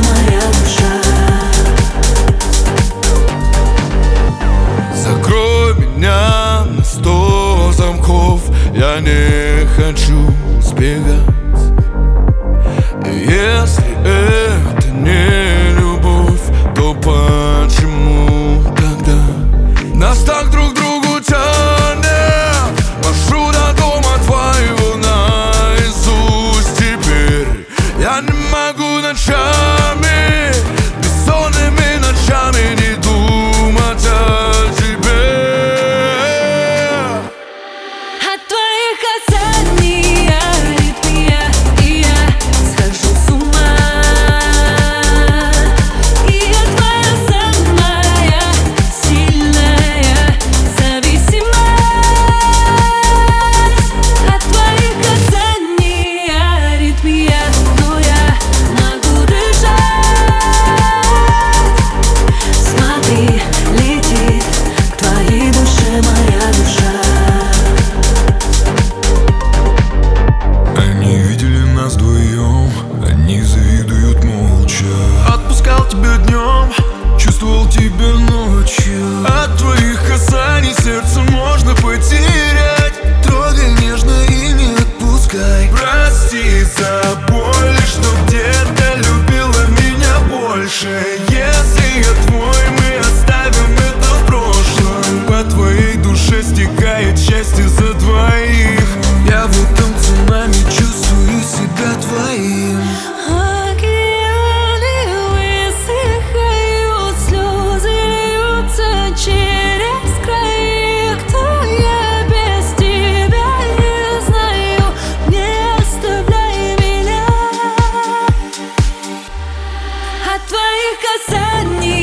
моя душа. Закрой меня на 100 замков, я не хочу сбегать. И если это не любовь, то почему тогда нас так друг к другу тянет? Маршрут до дома твоего наизусть теперь. Я не могу ночами, бессонными ночами не думать о тебе. От твоих касаний аритмия, и я схожу с ума. И я твоя самая сильная зависимость. От твоих касаний аритмия, но я могу дышать. Смотри, летит к твоей душе моя душа. Они видели нас вдвоем, они завидуют молча. Отпускал тебя днем, чувствовал тебя ночью. От твоих касаний сердце можно потерять. Трогай нежно и не отпускай. Прости за боль, что где-то любила меня больше. Если я твой, мы оставим это в прошлом. По твоей душе стекает счастье за двоих. Я в этом цунами чувствую себя твоим. Океаны высыхают, слезы льются через край. Кто я без тебя, не знаю, не оставляй меня. От твоих касаний